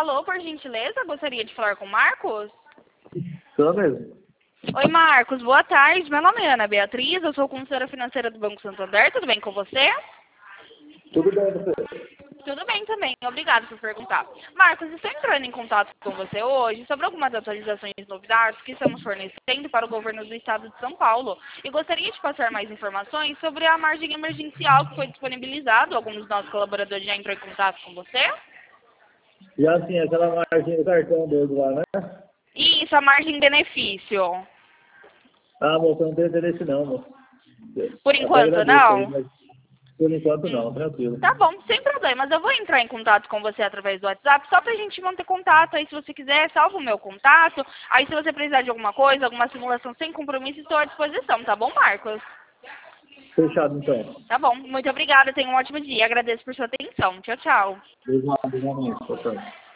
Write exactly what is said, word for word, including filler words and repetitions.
Alô, por gentileza, gostaria de falar com o Marcos? Sou mesmo. Oi, Marcos, boa tarde. Meu nome é Ana Beatriz, eu sou consultora financeira do Banco Santander. Tudo bem com você? Tudo bem, você? Tudo bem também, obrigada por perguntar. Marcos, estou entrando em contato com você hoje sobre algumas atualizações e novidades que estamos fornecendo para o governo do estado de São Paulo. E gostaria de passar mais informações sobre a margem emergencial que foi disponibilizada. Algum dos nossos colaboradores já entrou em contato com você? Já sim, aquela margem do cartão dele lá, né? Isso, a margem benefício. Ah, moço, eu não tenho interesse não, moço. Por Até enquanto, agradeço aí, não? mas por enquanto não, Hum. tranquilo. Tá bom, sem problemas. Eu vou entrar em contato com você através do WhatsApp, só pra gente manter contato. Aí, se você quiser, salva o meu contato. Aí, se você precisar de alguma coisa, alguma simulação sem compromisso, estou à disposição, tá bom, Marcos? Fechado, então. Tá bom, muito obrigada. Tenha um ótimo dia. Agradeço por sua atenção. Tchau, tchau. Obrigado, igualmente. Tchau, tchau.